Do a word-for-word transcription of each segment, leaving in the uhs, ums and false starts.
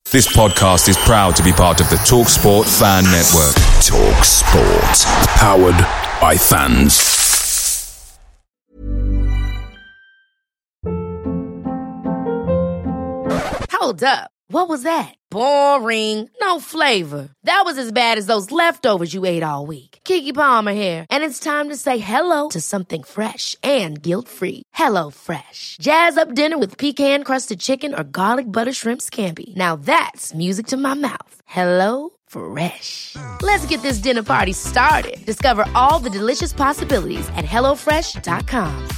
This podcast is proud to be part of the TalkSport Fan Network. TalkSport. Powered by fans. Hold up. What was that? Boring. No flavor. That was as bad as those leftovers you ate all week. Keke Palmer here. And it's time to say hello to something fresh and guilt-free. Hello Fresh. Jazz up dinner with pecan-crusted chicken or garlic butter shrimp scampi. Now that's music to my mouth. Hello Fresh. Let's get this dinner party started. Discover all the delicious possibilities at hello fresh dot com.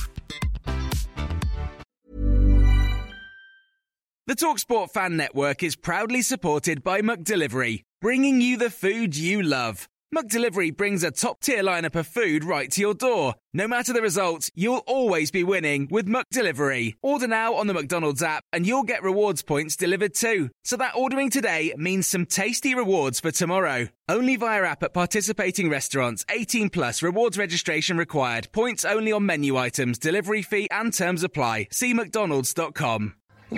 The TalkSport Fan Network is proudly supported by McDelivery, bringing you the food you love. McDelivery brings a top-tier lineup of food right to your door. No matter the result, you'll always be winning with McDelivery. Order now on the McDonald's app and you'll get rewards points delivered too. So that ordering today means some tasty rewards for tomorrow. Only via app at participating restaurants. eighteen plus rewards registration required. Points only on menu items. Delivery fee and terms apply. See mcdonalds dot com.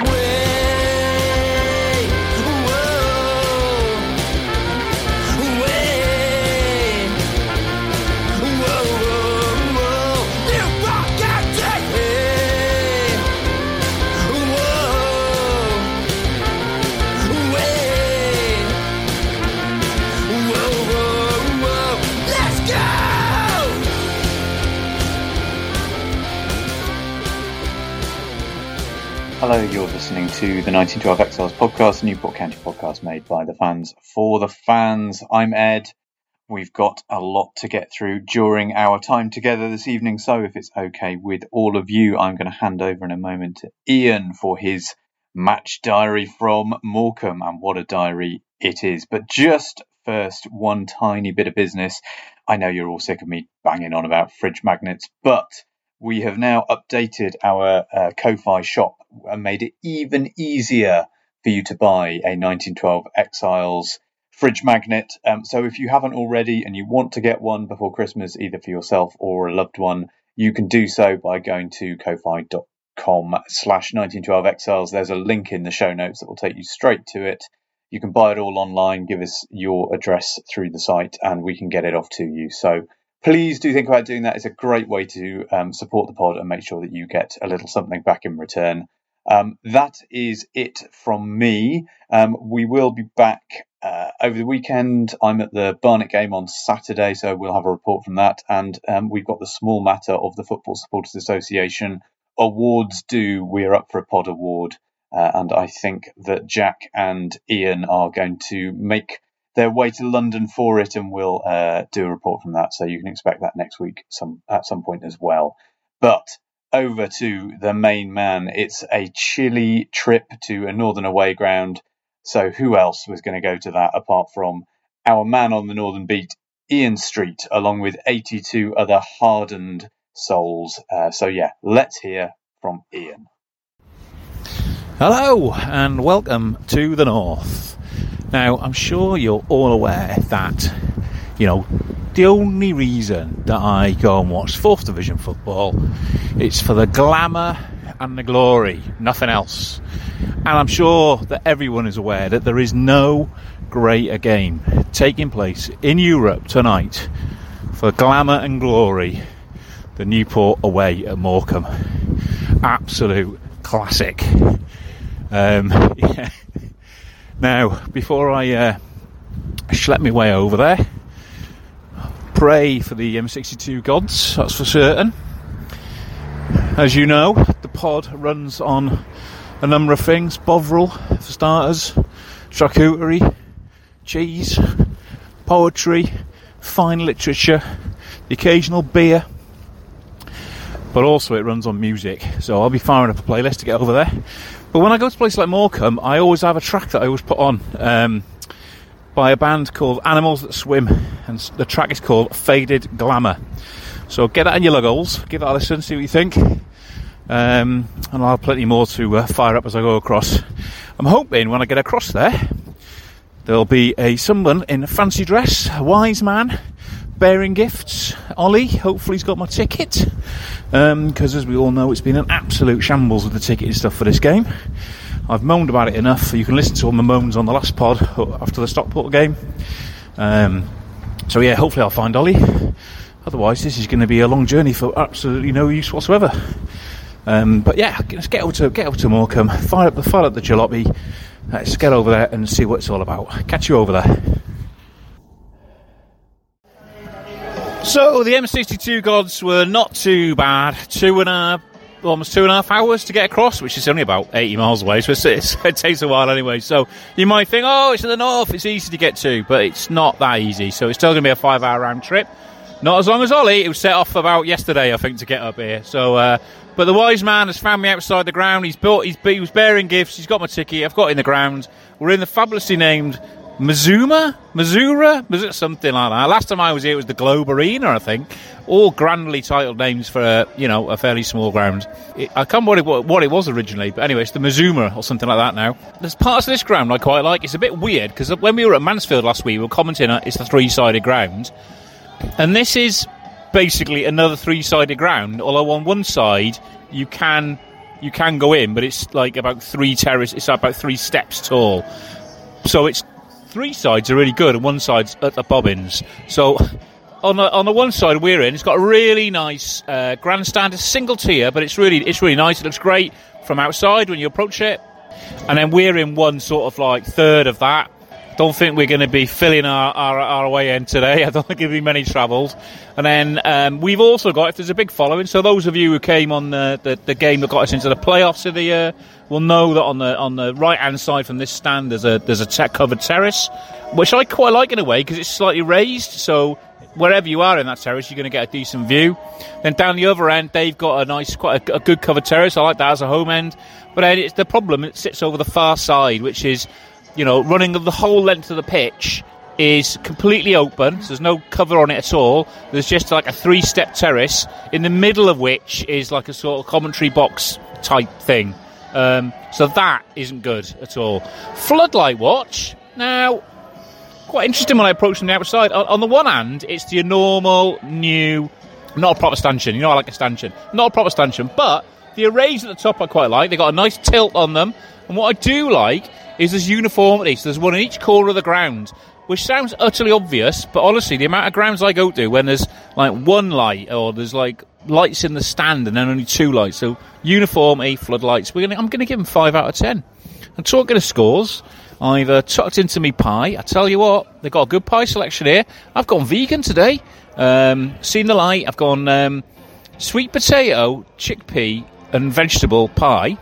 Hello, you're listening to the nineteen twelve Exiles podcast, a Newport County podcast made by the fans for the fans. I'm Ed. We've got a lot to get through during our time together this evening, so if it's okay with all of you, I'm going to hand over in a moment to Ian for his match diary from Morecambe, and what a diary it is. But just first, one tiny bit of business. I know you're all sick of me banging on about fridge magnets, but we have now updated our uh, Ko-Fi shop and made it even easier for you to buy a nineteen twelve Exiles fridge magnet. Um, so if you haven't already and you want to get one before Christmas, either for yourself or a loved one, you can do so by going to ko-fi dot com slash nineteen twelve Exiles. There's a link in the show notes that will take you straight to it. You can buy it all online, give us your address through the site, and we can get it off to you. So please do think about doing that. It's a great way to um, support the pod and make sure that you get a little something back in return. Um, that is it from me. Um, we will be back uh, over the weekend. I'm at the Barnet game on Saturday, so we'll have a report from that. And um, we've got the small matter of the Football Supporters Association awards due. We're up for a pod award. Uh, and I think that Jack and Ian are going to make their way to London for it, and we'll uh, do a report from that. So you can expect that next week some at some point as well. But over to the main man. It's a chilly trip to a northern away ground. So who else was going to go to that apart from our man on the northern beat, Ian Street, along with eighty-two other hardened souls. Uh, so yeah, let's hear from Ian. Hello and welcome to the North. Now, I'm sure you're all aware that, you know, the only reason that I go and watch fourth Division football, it's for the glamour and the glory, nothing else. And I'm sure that everyone is aware that there is no greater game taking place in Europe tonight for glamour and glory than Newport away at Morecambe. Absolute classic. Um, yeah. Now, before I uh, schlep my way over there, pray for the M sixty-two gods, that's for certain. As you know, the pod runs on a number of things. Bovril, for starters, charcuterie, cheese, poetry, fine literature, the occasional beer. But also it runs on music, so I'll be firing up a playlist to get over there. But when I go to places like Morecambe, I always have a track that I always put on um, by a band called Animals That Swim, and the track is called Faded Glamour. So get that in your luggles, give that a listen, see what you think. Um, and I'll have plenty more to uh, fire up as I go across. I'm hoping when I get across there, there'll be a someone in a fancy dress, a wise man, bearing gifts. Ollie, hopefully he's got my ticket. Because um, as we all know, it's been an absolute shambles with the ticket and stuff for this game. I've moaned about it enough. You can listen to all my moans on the last pod after the Stockport game. Um, so yeah, hopefully I'll find Ollie. Otherwise, this is going to be a long journey for absolutely no use whatsoever. Um, but yeah, let's get over to get over to Morecambe, fire up the fire up the jalopy. Let's get over there and see what it's all about. Catch you over there. So the M sixty-two gods were not too bad. Two and a almost two and a half hours to get across, which is only about eighty miles away. So it's, it's, it takes a while anyway. So you might think, oh, it's in the north, it's easy to get to, but it's not that easy. So it's still going to be a five-hour round trip. Not as long as Ollie, who set off about yesterday, I think, to get up here. So, uh, but the wise man has found me outside the ground. He's built. He's he was bearing gifts. He's got my ticket. I've got in the ground. We're in the fabulously named Mazuma, Mazura, was it something like that? Last time I was here, it was the Globe Arena, I think. All grandly titled names for uh, you know a fairly small ground. It, I can't remember what it, what it was originally, but anyway, it's the Mazuma or something like that now. There's parts of this ground I quite like. It's a bit weird because when we were at Mansfield last week, we were commenting on it's the three-sided ground, and this is basically another three-sided ground. Although on one side you can you can go in, but it's like about three terrace. It's about three steps tall, so it's. Three sides are really good, and one side's at the bobbins. So, on the on the one side we're in, it's got a really nice uh, grandstand. It's single tier, but it's really it's really nice. It looks great from outside when you approach it. And then we're in one sort of like third of that. Don't think we're going to be filling our, our, our way in today. I don't think it'll be many travels. And then um, we've also got, if there's a big following, so those of you who came on the, the, the game that got us into the playoffs of the year will know that on the on the right hand side from this stand there's a there's a tech covered terrace, which I quite like in a way because it's slightly raised. So wherever you are in that terrace, you're going to get a decent view. Then down the other end, they've got a nice, quite a, a good covered terrace. I like that as a home end. But then it's the problem, it sits over the far side, which is, you know, running the whole length of the pitch is completely open, so there's no cover on it at all. There's just like a three-step terrace, in the middle of which is like a sort of commentary box type thing. Um, so that isn't good at all. Floodlight watch. Now, quite interesting when I approach from the outside. On, on the one hand, it's your normal, new, not a proper stanchion. You know I like a stanchion. Not a proper stanchion, but the arrays at the top I quite like. They've got a nice tilt on them. And what I do like is there's uniformity. So there's one in each corner of the ground, which sounds utterly obvious, but honestly, the amount of grounds I go to when there's like one light or there's like lights in the stand and then only two lights. So uniformity, floodlights. We're gonna, I'm going to give them five out of ten. And talking of scores, I've uh, tucked into me pie. I tell you what, they've got a good pie selection here. I've gone vegan today. Um, seen the light. I've gone um, sweet potato, chickpea, and vegetable pie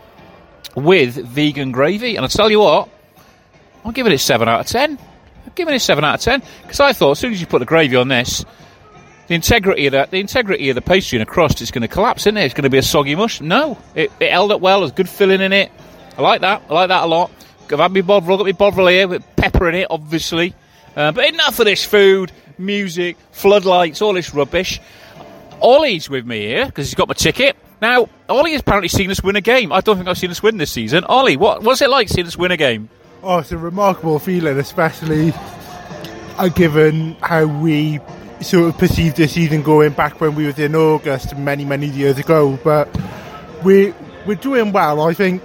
with vegan gravy. And I tell you what, I'm giving it seven out of ten. I'm giving it seven out of ten because I thought as soon as you put the gravy on this, the integrity of that, the integrity of the pastry and the crust is going to collapse, isn't it? It's going to be a soggy mush. No, it, it held up well. There's good filling in it. I like that. I like that a lot. I've had my bovril, got my bovril here with pepper in it, obviously. Uh, but enough of this food, music, floodlights, all this rubbish. Ollie's with me here because he's got my ticket. Now, Ollie has apparently seen us win a game. I don't think I've seen us win this season. Ollie, what, what's it like seeing us win a game? Oh, it's a remarkable feeling, especially uh, given how we sort of perceived this season going back when we was in August many, many years ago. But we, we're doing well, I think,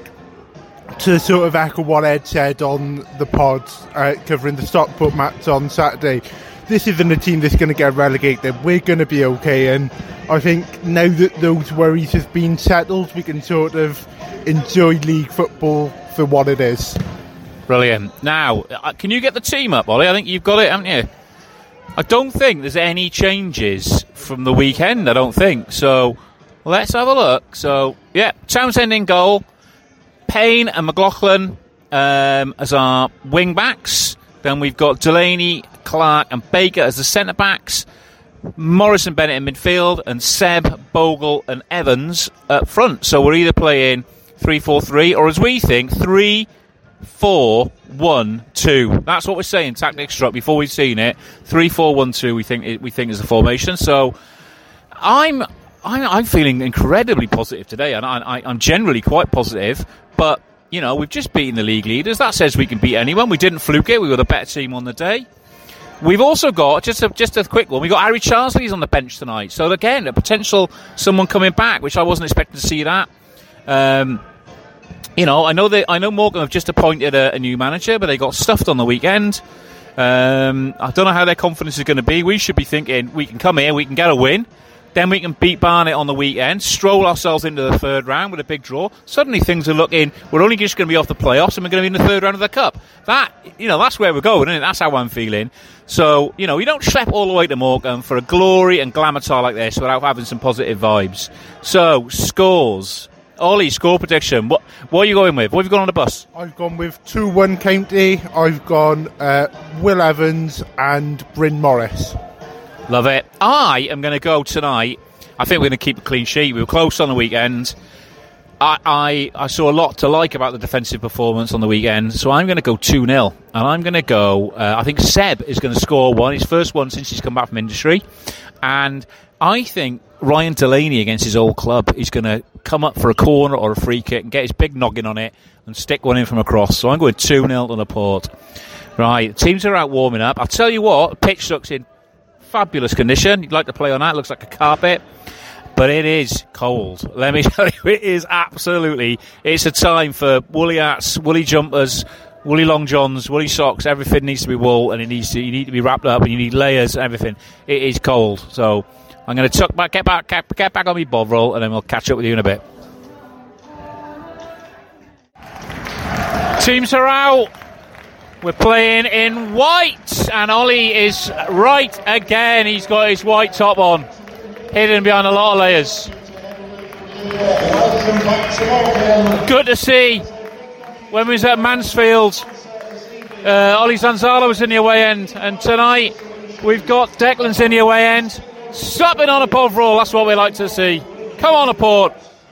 to sort of echo what Ed said on the pod uh, covering the Stockport match on Saturday. This isn't a team that's going to get relegated. We're going to be okay, and I think now that those worries have been settled, we can sort of enjoy league football for what it is. Brilliant. Now, can you get the team up, Ollie? I think you've got it, haven't you? I don't think there's any changes from the weekend, I don't think. So, let's have a look. So, yeah, Townsend in goal. Payne and McLaughlin um, as our wing-backs. Then we've got Delaney, Clark and Baker as the centre-backs. Morris and Bennett in midfield. And Seb, Bogle and Evans up front. So we're either playing three four three or, as we think, three four one two. That's what we're saying, tactic struck, before we've seen it. three four one two we think we think is the formation. So I'm I'm, I'm feeling incredibly positive today, and I, I, I'm generally quite positive. But, you know, we've just beaten the league leaders. That says we can beat anyone. We didn't fluke it. We were the better team on the day. We've also got, just a, just a quick one, we've got Harry Charsley's on the bench tonight. So, again, a potential someone coming back, which I wasn't expecting to see that. Um, you know, I know they, I know Morecambe have just appointed a, a new manager, but they got stuffed on the weekend. Um, I don't know how their confidence is going to be. We should be thinking we can come here, we can get a win, then we can beat Barnet on the weekend, stroll ourselves into the third round with a big draw. Suddenly things are looking, we're only just going to be off the playoffs and we're going to be in the third round of the cup. That, you know, that's where we're going, isn't it? That's how I'm feeling. So, you know, you don't schlep all the way to Morecambe for a glory and glamour tie like this without having some positive vibes. So, scores. Ollie, score prediction. What what are you going with? What have you gone on the bus? I've gone with two one County. I've gone uh, Will Evans and Bryn Morris. Love it. I am going to go tonight. I think we're going to keep a clean sheet. We were close on the weekend. I, I, I saw a lot to like about the defensive performance on the weekend, so I'm going to go two nil. And I'm going to go, uh, I think Seb is going to score one, his first one since he's come back from industry. And I think Ryan Delaney against his old club is going to come up for a corner or a free kick and get his big noggin on it and stick one in from across. So I'm going two nil to the Port. Right, teams are out warming up. I'll tell you what, the pitch looks in fabulous condition. You'd like to play on that. It looks like a carpet. But it is cold. Let me tell you, it is absolutely. It's a time for woolly hats, woolly jumpers, woolly long johns, woolly socks. Everything needs to be wool, and it needs to. You need to be wrapped up, and you need layers and everything. It is cold. So I'm going to tuck back, get back, get, get back on my bovril, and then we'll catch up with you in a bit. Teams are out. We're playing in white, and Ollie is right again. He's got his white top on, hidden behind a lot of layers. Good to see. When we was at Mansfield, uh, Ollie Zanzala was in the away end, and tonight we've got Declan's in the away end, stopping on a bovril. That's what we like to see. Come on, a Port.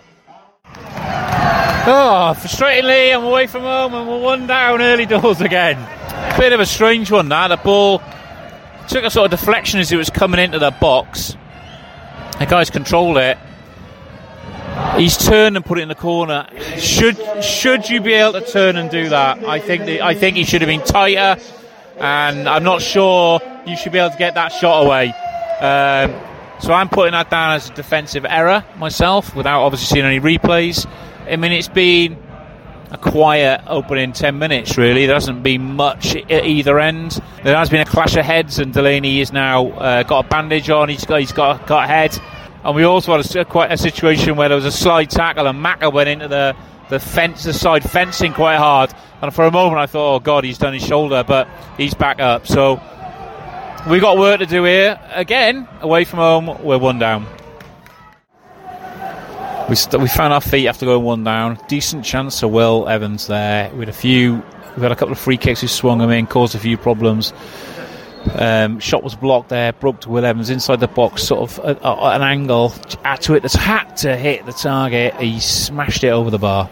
Oh, frustratingly, I'm away from home and we're one down early doors again. Bit of a strange one, that. The ball took a sort of deflection as it was coming into the box. The guy's controlled it. He's turned and put it in the corner. Should should you be able to turn and do that? I think the, I think he should have been tighter, and I'm not sure you should be able to get that shot away. Um, so I'm putting that down as a defensive error myself, without obviously seeing any replays. I mean, it's been a quiet opening ten minutes, really. There hasn't been much at either end. There has been a clash of heads, and Delaney has now uh, got a bandage on. He's got he's got, got a head. And we also had a, quite a situation where there was a slide tackle, and Macca went into the, the fence, the side fencing quite hard. And for a moment I thought, oh God, he's done his shoulder, but he's back up. So we got work to do here. Again, away from home, we're one down. We st- we found our feet after going one down. Decent chance for Will Evans there. With a few, we had a couple of free kicks who swung him in, caused a few problems. Um, shot was blocked there, broke to Will Evans inside the box, sort of at, at an angle. Had to hit the had to hit the target. He smashed it over the bar.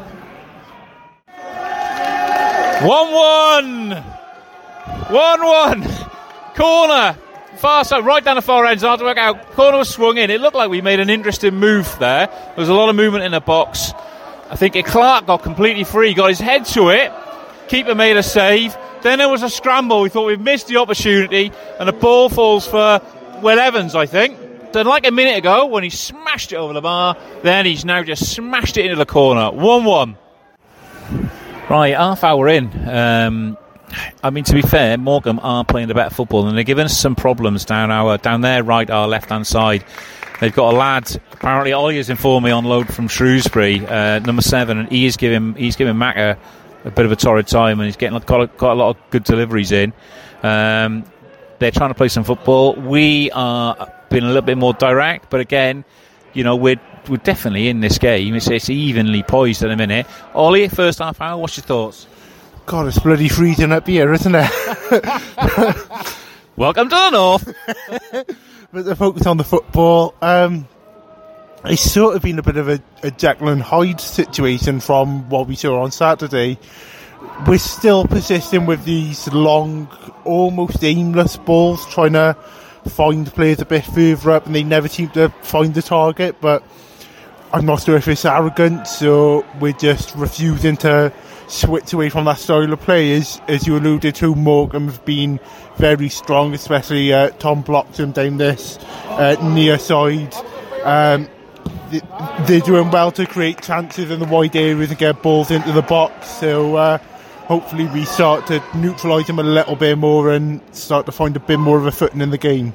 One one, one one. Corner. Far side, right down the far end, hard to work out. Corner was swung in. It looked like we made an interesting move there. There was a lot of movement in the box. I think Clark got completely free, got his head to it. Keeper made a save. Then there was a scramble. We thought we'd missed the opportunity, and the ball falls for Will Evans, I think. Then, like a minute ago, when he smashed it over the bar, then he's now just smashed it into the corner. one one. Right, half hour in. Um... I mean, to be fair, Morecambe are playing the better football, and they're giving us some problems down our down their right, our left-hand side. They've got a lad. Apparently, Ollie has informed me on load from Shrewsbury, uh, number seven, and he is giving he's giving Macca a bit of a torrid time, and he's getting got a, got a lot of good deliveries in. Um, they're trying to play some football. We are being a little bit more direct, but again, you know, we're we're definitely in this game. It's, it's evenly poised at the minute. Ollie, first half hour. What's your thoughts? God, it's bloody freezing up here, isn't it? Welcome to the north. But the focus on the football, um, it's sort of been a bit of a, a Jekyll and Hyde situation from what we saw on Saturday. We're still persisting with these long, almost aimless balls, trying to find players a bit further up, and they never seem to find the target. But I'm not sure if it's arrogance or we're just refusing to switch away from that style of play. As, as you alluded to, Morecambe have been very strong, especially uh, Tom Bloxham down this uh, near side. Um, they're doing well to create chances in the wide areas and get balls into the box. So uh, hopefully we start to neutralise them a little bit more and start to find a bit more of a footing in the game.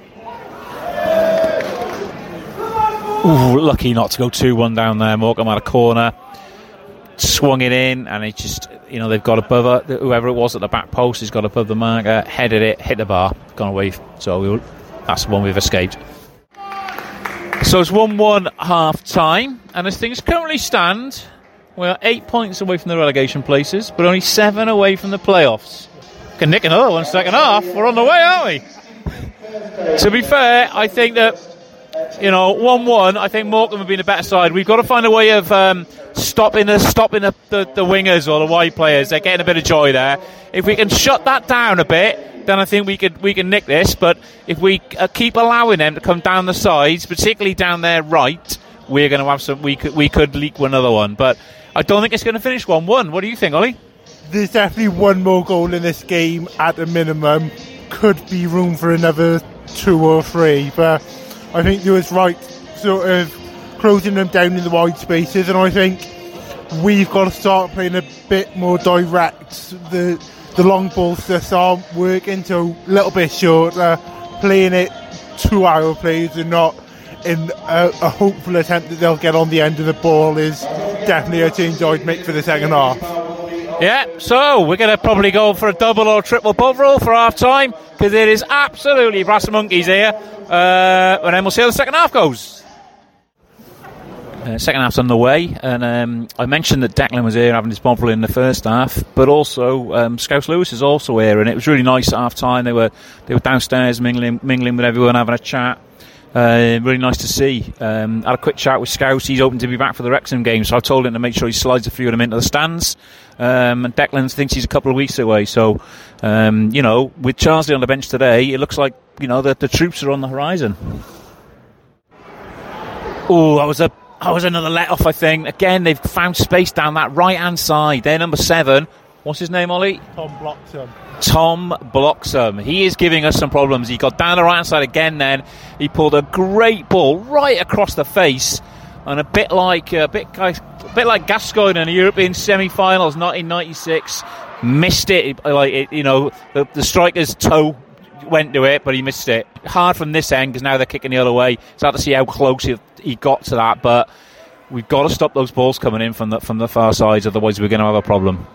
Ooh, lucky not to go two one down there. Morecambe had a corner, swung it in, and it just, you know, they've got above it. Whoever it was at the back post has got above the marker, headed it, hit the bar, gone away. So we will, that's the one we've escaped. So it's one one half time, and as things currently stand, we're eight points away from the relegation places, but only seven away from the playoffs. Can nick another one second half. We're on the way, aren't we? To be fair, I think that, you know, one one, I think Morecambe have been a better side. We've got to find a way of um, stopping, the, stopping the, the, the wingers or the wide players. They're getting a bit of joy there. If we can shut that down a bit, then I think we could we can nick this. But if we uh, keep allowing them to come down the sides, particularly down their right, we're going to have some. We could we could leak another one. But I don't think it's going to finish one one. What do you think, Ollie? There's definitely one more goal in this game at a minimum. Could be room for another two or three, but I think you was right, sort of closing them down in the wide spaces, and I think we've got to start playing a bit more direct. The the long balls just aren't working, so a little bit shorter, playing it to our players and not in a, a hopeful attempt that they'll get on the end of the ball is definitely a change I'd make for the second half. Yeah, so we're going to probably go for a double or triple Bovril for half time, because it is absolutely brass and monkeys here. Uh, and then we'll see how the second half goes. Uh, second half's on the way, and um, I mentioned that Declan was here having his Bovril in the first half, but also um, Scouse Lewis is also here, and it was really nice at half time. They were they were downstairs mingling mingling with everyone, having a chat. Uh, really nice to see. Um, had a quick chat with Scouse. He's hoping to be back for the Wrexham game, so I told him to make sure he slides a few of them into the stands. Um, and Declan thinks he's a couple of weeks away, so um, you know, with Charsley on the bench today, it looks like, you know, that the troops are on the horizon. Oh, that was a that was another let off, I think. Again, they've found space down that right hand side. They're number seven. What's his name, Ollie? Tom Bloxham. Tom Bloxham. He is giving us some problems. He got down the right hand side again. Then he pulled a great ball right across the face, and a bit like a bit a bit like Gascoigne in the European semi-finals, nineteen ninety-six. Missed it. Like it, you know, the, the striker's toe went to it, but he missed it. Hard from this end because now they're kicking the other way. It's hard to see how close he, he got to that, but we've got to stop those balls coming in from the from the far sides. Otherwise, we're going to have a problem.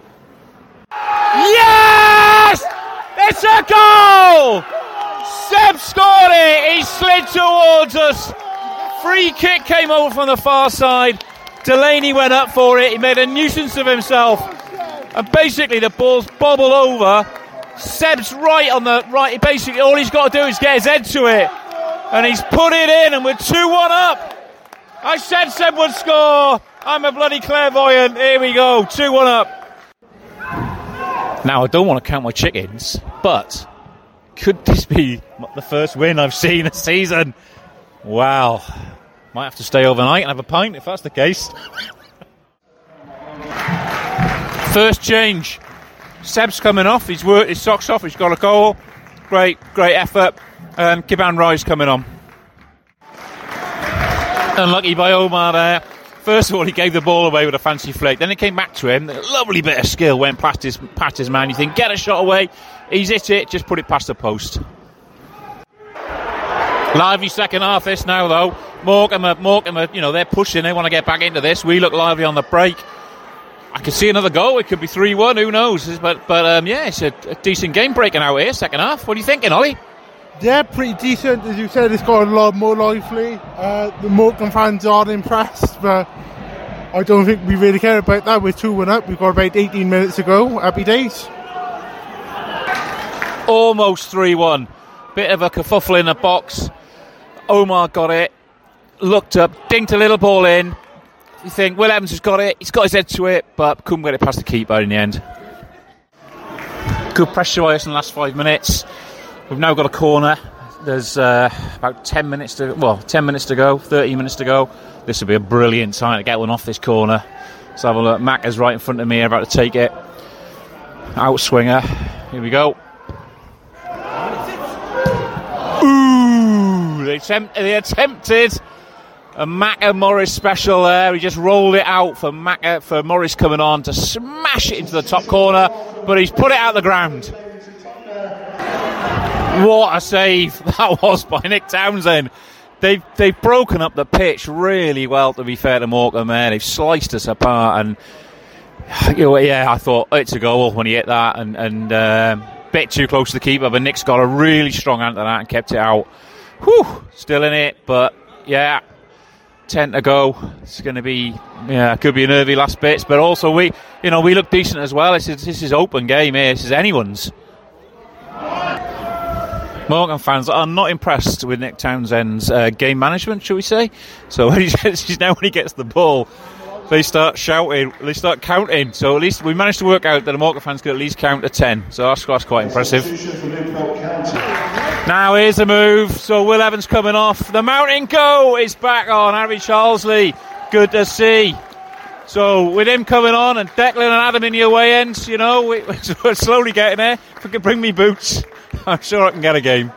Yes! It's a goal! Seb scored it! He slid towards us. Free kick came over from the far side. Delaney went up for it. He made a nuisance of himself. And basically the ball's bobbled over. Seb's right on the right. Basically all he's got to do is get his head to it. And he's put it in, and we're two one up. I said Seb would score. I'm a bloody clairvoyant. Here we go. two one up. Now, I don't want to count my chickens, but could this be the first win I've seen this season? Wow. Might have to stay overnight and have a pint if that's the case. First change. Seb's coming off. He's worked his socks off. He's got a goal. Great, great effort. And Kiban Rice coming on. Unlucky by Omar there. First of all, he gave the ball away with a fancy flick. Then it came back to him. A lovely bit of skill went past his past his man. You think, get a shot away. He's hit it. Just put it past the post. Lively second half this now, though. Morecambe, Morecambe, you know, they're pushing. They want to get back into this. We look lively on the break. I could see another goal. It could be three one. Who knows? But, but um, yeah, it's a, a decent game breaking out here, second half. What are you thinking, Ollie? Yeah, pretty decent. As you said, it's got a lot more lively. Uh, the Morecambe fans aren't impressed, but I don't think we really care about that. We're two one up. We've got about eighteen minutes to go. Happy days. Almost three one. Bit of a kerfuffle in the box. Omar got it. Looked up, dinked a little ball in. You think, Will Evans has got it. He's got his head to it, but couldn't get it past the keeper in the end. Good pressure by us in the last five minutes. We've now got a corner. There's uh, about ten minutes to well, ten minutes to go, thirty minutes to go. This will be a brilliant time to get one off this corner. Let's have a look. Mac is right in front of me, about to take it. Outswinger. Here we go. Ooh, they, attempt, they attempted A Macca Morris special there. He just rolled it out for Macca, for Morris coming on to smash it into the top corner, but he's put it out the ground. What a save that was by Nick Townsend. They've, they've broken up the pitch really well, to be fair to Morecambe there. They've sliced us apart, and you know, yeah, I thought it's a goal when he hit that, and, and um, bit too close to the keeper, but Nick's got a really strong hand to that and kept it out. Whew, still in it, but yeah, ten to go. It's going to be, yeah, it could be a nervy last bits, but also we, you know, we look decent as well. This is, this is open game here. This is anyone's. Morecambe fans are not impressed with Nick Townsend's uh, game management, shall we say? So when he gets, now when he gets the ball, they start shouting, they start counting. So at least we managed to work out that the Morecambe fans could at least count to ten. So that's, that's quite impressive. Now here's the move. So Will Evans coming off. The mountain go is back on. Harry Charlesley, good to see. So with him coming on and Declan and Adam in the away ends, you know, we, we're slowly getting there. If we can bring me boots, I'm sure I can get a game.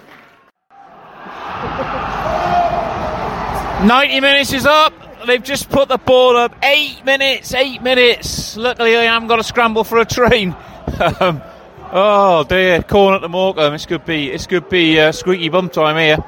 ninety minutes is up. They've just put the ball up. Eight minutes, eight minutes. Luckily, I haven't got to scramble for a train. um, oh dear, corner to Morecambe. This could be, this could be uh, squeaky bum time here.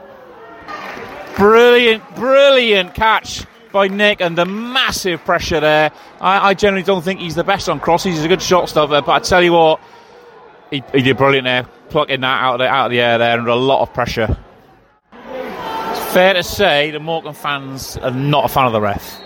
Brilliant, brilliant catch by Nick, and the massive pressure there. I, I generally don't think he's the best on crosses. He's a good shot stopper, but I tell you what, he, he did brilliant there, plucking that out of the, out of the air there under a lot of pressure. It's fair to say the Morecambe fans are not a fan of the ref.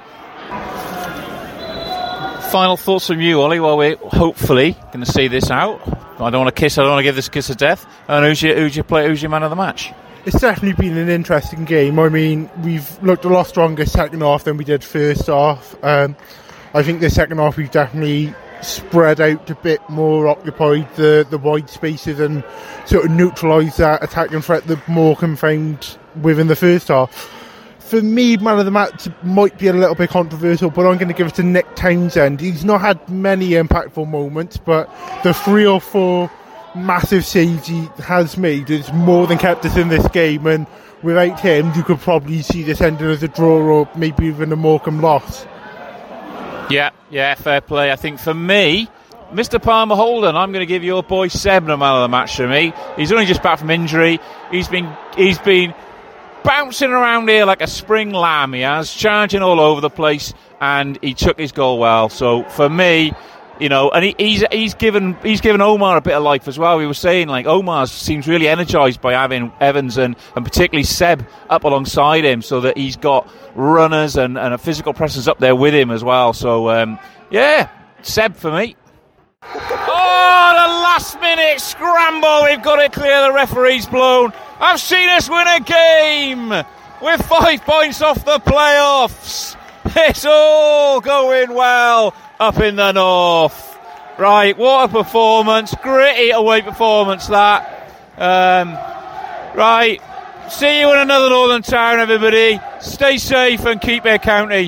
Final thoughts from you, Ollie, while we're hopefully going to see this out. I don't want to kiss, I don't want to give this a kiss of death. And who's your, who's your, play, who's your man of the match? It's definitely been an interesting game. I mean, we've looked a lot stronger second half than we did first half. Um, I think the second half we've definitely spread out a bit more, occupied the, the wide spaces and sort of neutralised that attacking threat that Morecambe found within the first half. For me, man of the match might be a little bit controversial, but I'm going to give it to Nick Townsend. He's not had many impactful moments, but the three or four massive saves he has made has more than kept us in this game, and without him you could probably see this ending as a draw or maybe even a Morecambe loss. Yeah, yeah, fair play. I think for me, Mister Palmer Holden, I'm going to give your boy Seb the man of the match for me. He's only just back from injury. He's been he's been bouncing around here like a spring lamb, he has, charging all over the place, and he took his goal well. So for me, you know, and he, he's he's given he's given Omar a bit of life as well. We were saying, like, Omar seems really energised by having Evans and, and particularly Seb up alongside him, so that he's got runners and, and a physical presence up there with him as well. So um, yeah, Seb for me. Oh, the last minute scramble! We've got to clear. The referee's blown. I've seen us win a game with five points off the playoffs. It's all going well up in the north. Right, what a performance. Gritty away performance, that. Um, right, see you in another northern town, everybody. Stay safe and keep Ayr County.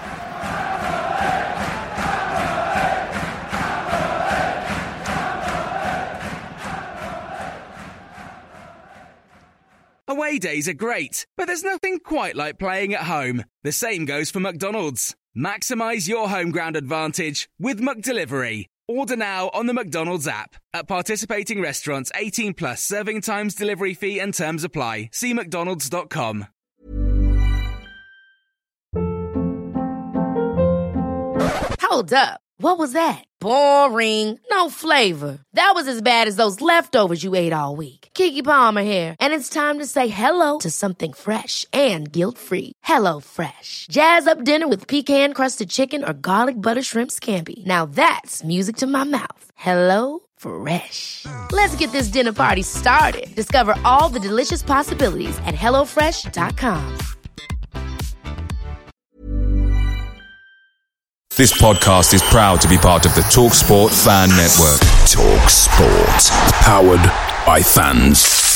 Away days are great, but there's nothing quite like playing at home. The same goes for McDonald's. Maximise your home ground advantage with McDelivery. Order now on the McDonald's app. At participating restaurants, eighteen plus, serving times, delivery fee and terms apply. See mcdonalds dot com. Hold up. What was that? Boring. No flavor. That was as bad as those leftovers you ate all week. Keke Palmer here, and it's time to say hello to something fresh and guilt-free. Hello Fresh. Jazz up dinner with pecan-crusted chicken or garlic butter shrimp scampi. Now that's music to my mouth. Hello Fresh. Let's get this dinner party started. Discover all the delicious possibilities at hello fresh dot com. This podcast is proud to be part of the TalkSport Fan Network. TalkSport. Powered by fans.